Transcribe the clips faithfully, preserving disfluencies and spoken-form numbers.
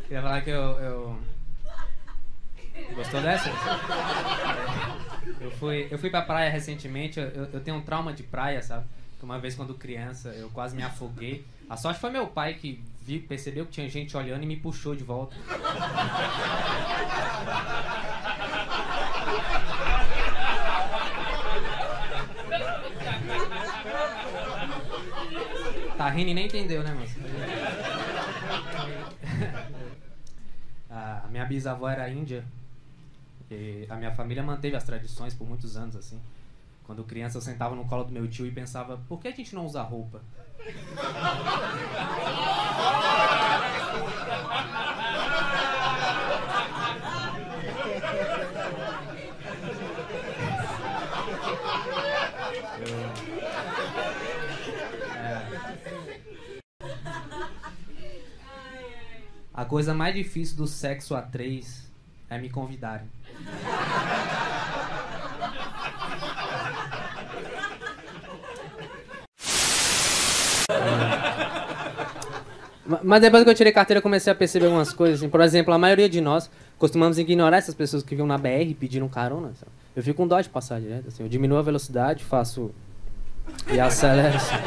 Queria falar que eu... eu... Gostou dessa? Eu fui, eu fui pra praia recentemente, eu, eu tenho um trauma de praia, sabe? Uma vez quando criança eu quase me afoguei. A sorte foi meu pai que vi, percebeu que tinha gente olhando e me puxou de volta. Tá rindo e nem entendeu, né, moça? A minha bisavó era índia e a minha família manteve as tradições por muitos anos, assim. Quando criança eu sentava no colo do meu tio e pensava, por que a gente não usa roupa? A coisa mais difícil do sexo a três é me convidarem. Mas depois que eu tirei carteira eu comecei a perceber algumas coisas, assim. Por exemplo, a maioria de nós costumamos ignorar essas pessoas que vêm na B R pedindo carona, sabe? Eu fico com dó de passar direto, assim. Eu diminuo a velocidade, faço... e acelero. Assim,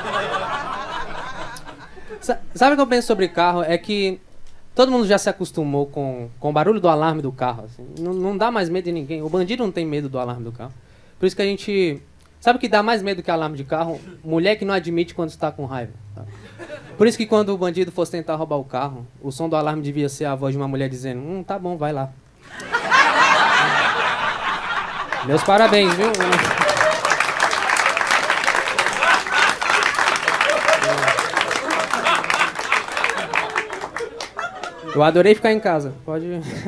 é. Sabe o que eu penso sobre carro? É que todo mundo já se acostumou com, com o barulho do alarme do carro, assim. Não, não dá mais medo de ninguém. O bandido não tem medo do alarme do carro. Por isso que a gente... Sabe o que dá mais medo que alarme de carro? Mulher que não admite quando está com raiva, sabe? Por isso que quando o bandido fosse tentar roubar o carro, o som do alarme devia ser a voz de uma mulher dizendo, hum, tá bom, vai lá. Meus parabéns, viu? Eu adorei ficar em casa. Pode...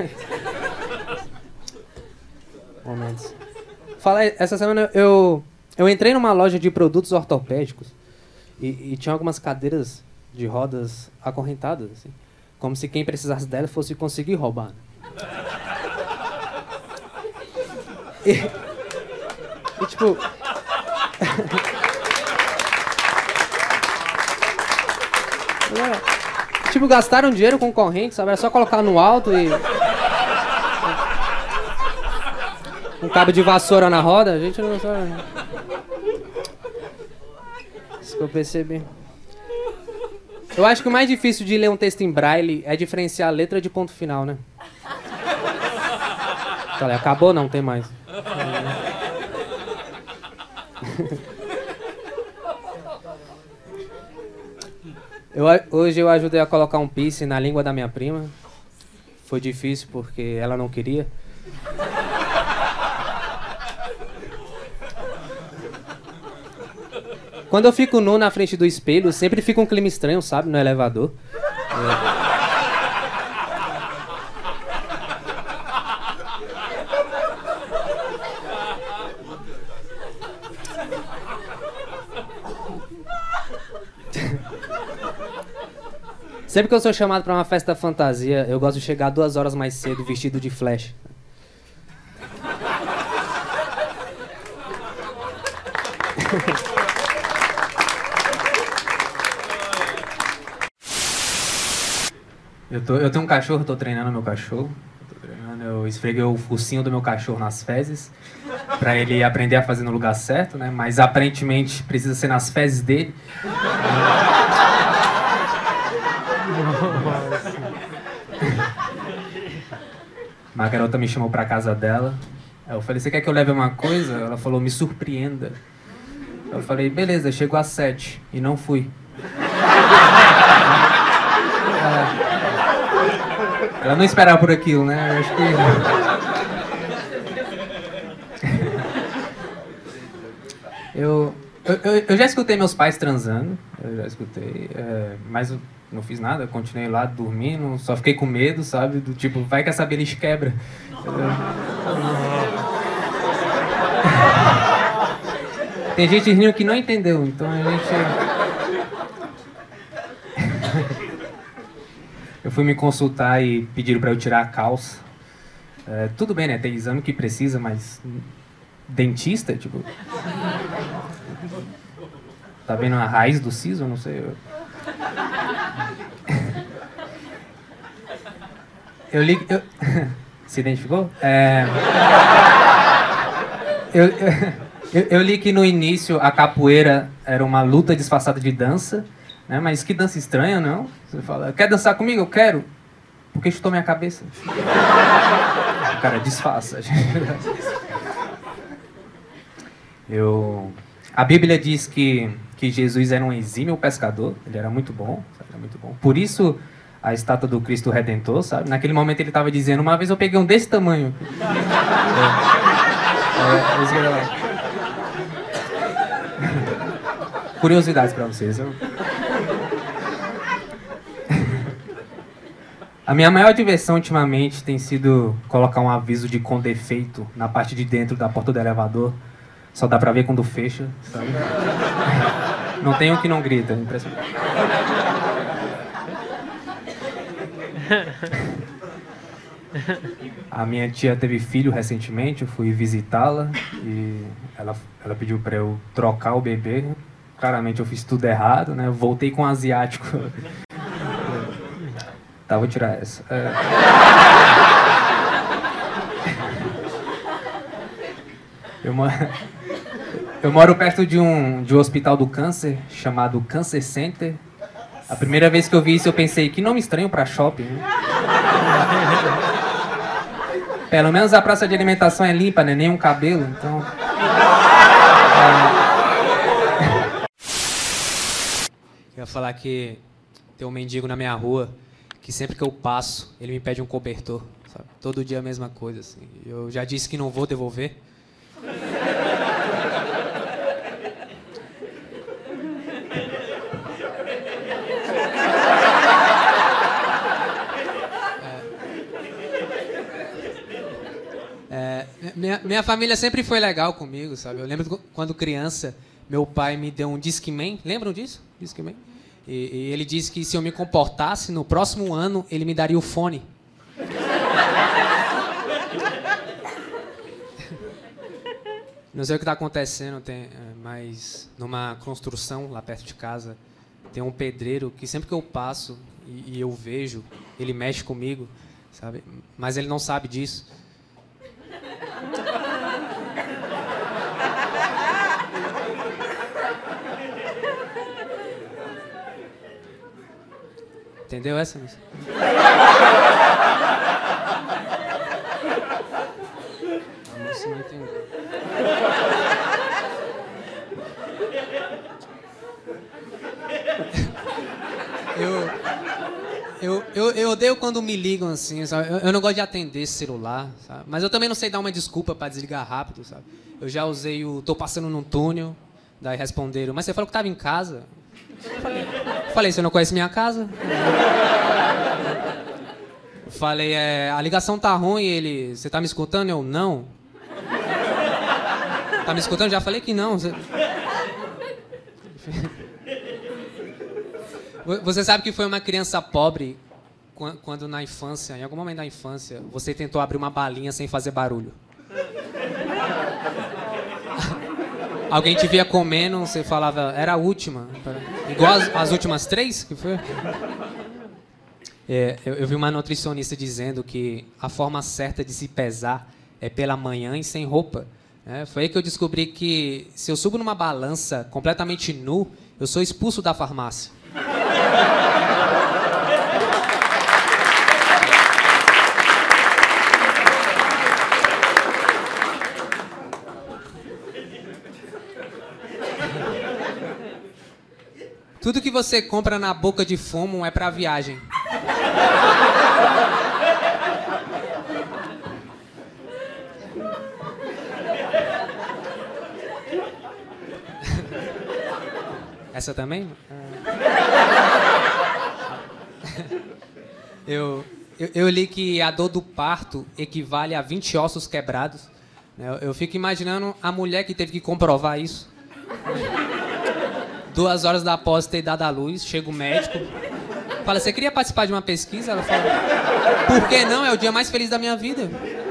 Momentos. Fala, essa semana eu, eu entrei numa loja de produtos ortopédicos e, e tinha algumas cadeiras de rodas acorrentadas, assim, como se quem precisasse delas fosse conseguir roubar. E, e tipo... tipo, gastaram dinheiro com corrente, sabe? Era só colocar no alto e... um cabo de vassoura na roda, a gente não sabe. Isso que eu percebi. Eu acho que o mais difícil de ler um texto em braille é diferenciar a letra de ponto final, né? Falei, acabou? Não, tem mais. Eu, hoje eu ajudei a colocar um piercing na língua da minha prima. Foi difícil porque ela não queria. Quando eu fico nu na frente do espelho, sempre fica um clima estranho, sabe? No elevador. É. Sempre que eu sou chamado pra uma festa fantasia, eu gosto de chegar duas horas mais cedo vestido de Flash. Eu, tô, eu tenho um cachorro, tô treinando meu cachorro. Tô treinando, eu esfreguei o focinho do meu cachorro nas fezes pra ele aprender a fazer no lugar certo, né? Mas aparentemente precisa ser nas fezes dele. Uma garota me chamou pra casa dela. Eu falei, você quer que eu leve uma coisa? Ela falou, me surpreenda. Eu falei, beleza, chegou às sete e não fui. Ela não esperava por aquilo, né? Eu acho que... eu, eu, eu já escutei meus pais transando. Eu já escutei, é, mas eu não fiz nada, eu continuei lá dormindo, só fiquei com medo, sabe? Do tipo, vai que essa beliche quebra. Tem gente rindo que não entendeu, então a gente... Eu fui me consultar e pediram pra eu tirar a calça. É, tudo bem, né? Tem exame que precisa, mas... Dentista, tipo... Tá vendo a raiz do siso? Eu não sei. Eu... eu li... Eu... Se identificou? É... Eu, eu, eu li que no início a capoeira era uma luta disfarçada de dança, né? Mas que dança estranha, não? Você fala, quer dançar comigo? Eu quero. Porque chutou minha cabeça. O cara disfarça. Eu... A Bíblia diz que, que Jesus era um exímio pescador, ele era muito bom, sabe? Era muito bom. Por isso, a estátua do Cristo Redentor, sabe? Naquele momento ele estava dizendo, uma vez eu peguei um desse tamanho. É, é, isso que eu... Curiosidades para vocês. Eu... A minha maior diversão ultimamente tem sido colocar um aviso de com defeito na parte de dentro da porta do elevador. Só dá pra ver quando fecha, sabe? Não tem um que não grita, é impressionante. A minha tia teve filho recentemente, eu fui visitá-la e ela, ela pediu pra eu trocar o bebê. Claramente eu fiz tudo errado, né? Eu voltei com um asiático. Tá, vou tirar essa. É... Eu moro... Eu moro perto de um, de um hospital do câncer, chamado Cancer Center. A primeira vez que eu vi isso, eu pensei, que nome estranho pra shopping, né? Pelo menos a praça de alimentação é limpa, né? Nem um cabelo, então... É... Eu ia falar que tem um mendigo na minha rua, que sempre que eu passo, ele me pede um cobertor, sabe? Todo dia a mesma coisa, assim. Eu já disse que não vou devolver. Minha, minha família sempre foi legal comigo, sabe? Eu lembro quando criança, meu pai me deu um Discman. Lembram disso? Discman? E, e ele disse que se eu me comportasse, no próximo ano, ele me daria o fone. Não sei o que está acontecendo, tem, mas numa construção lá perto de casa, tem um pedreiro que sempre que eu passo e, e eu vejo, ele mexe comigo, sabe? Mas ele não sabe disso. Entendeu essa, moça? A moça não entendeu. Eu, eu, eu, eu odeio quando me ligam assim, sabe? Eu, eu não gosto de atender esse celular, sabe? Mas eu também não sei dar uma desculpa pra desligar rápido, sabe? Eu já usei o tô passando num túnel, daí responderam, mas você falou que tava em casa. Eu falei, falei, você não conhece minha casa? Eu falei, é, a ligação tá ruim, ele, você tá me escutando? Eu, não. Tá me escutando? Já falei que não. Você... Você sabe que foi uma criança pobre quando na infância, em algum momento da infância, você tentou abrir uma balinha sem fazer barulho. Alguém te via comendo, você falava, era a última. Igual as, as últimas três que foi? É, eu, eu vi uma nutricionista dizendo que a forma certa de se pesar é pela manhã e sem roupa. É, foi aí que eu descobri que se eu subo numa balança completamente nu, eu sou expulso da farmácia. Tudo que você compra na boca de fumo é pra viagem. Essa também? Eu, eu, eu li que a dor do parto equivale a vinte ossos quebrados. Eu, eu fico imaginando a mulher que teve que comprovar isso. Duas horas após ter dado à luz, chega o médico, fala, você queria participar de uma pesquisa? Ela fala, por que não? É o dia mais feliz da minha vida.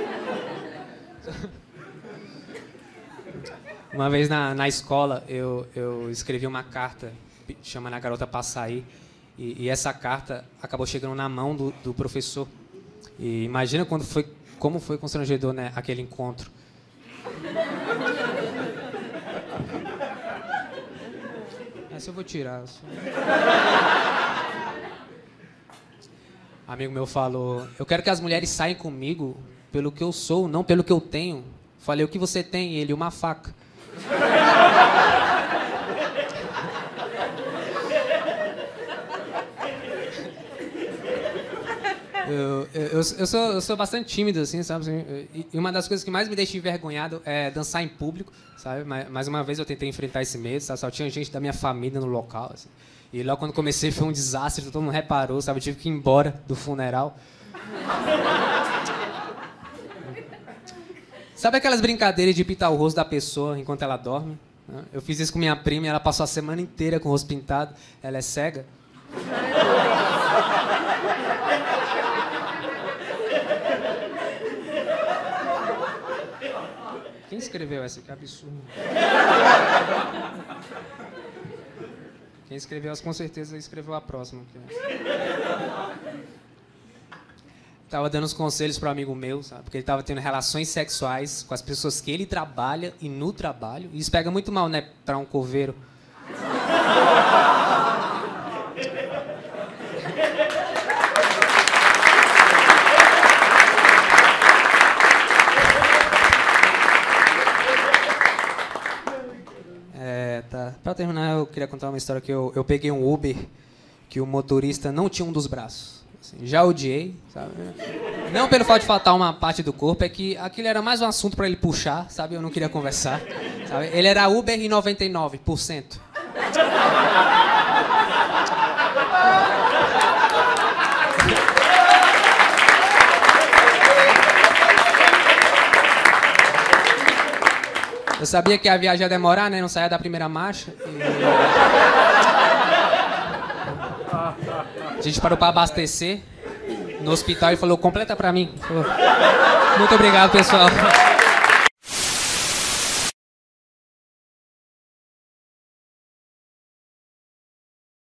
Uma vez na, na escola, eu, eu escrevi uma carta chamando a garota para sair, e, e essa carta acabou chegando na mão do, do professor. E imagina quando foi, como foi constrangedor, né, aquele encontro. Essa eu vou tirar. Amigo meu falou, eu quero que as mulheres saiam comigo pelo que eu sou, não pelo que eu tenho. Falei, o que você tem? Ele, uma faca. Eu, eu, eu, sou, eu sou bastante tímido, assim, sabe? E uma das coisas que mais me deixa envergonhado é dançar em público, sabe? Mais uma vez eu tentei enfrentar esse medo, sabe? Só tinha gente da minha família no local, assim. E logo quando comecei foi um desastre, todo mundo reparou, sabe? Eu tive que ir embora do funeral. Sabe aquelas brincadeiras de pintar o rosto da pessoa enquanto ela dorme? Eu fiz isso com minha prima e ela passou a semana inteira com o rosto pintado. Ela é cega. Quem escreveu essa? Que absurdo. Quem escreveu essa, com certeza, escreveu a próxima. Tava dando uns conselhos para um amigo meu, sabe? Porque ele tava tendo relações sexuais com as pessoas que ele trabalha e no trabalho. E isso pega muito mal, né? Para um coveiro. Tá. Pra terminar, eu queria contar uma história que eu, eu peguei um Uber que o motorista não tinha um dos braços. Assim, já odiei, sabe? Não pelo fato de faltar uma parte do corpo, é que aquilo era mais um assunto pra ele puxar, sabe? Eu não queria conversar, sabe? Ele era Uber em noventa e nove por cento. Eu sabia que a viagem ia demorar, né? Não saía da primeira marcha. E... a gente parou para abastecer no hospital e falou, completa para mim. Falou, muito obrigado, pessoal.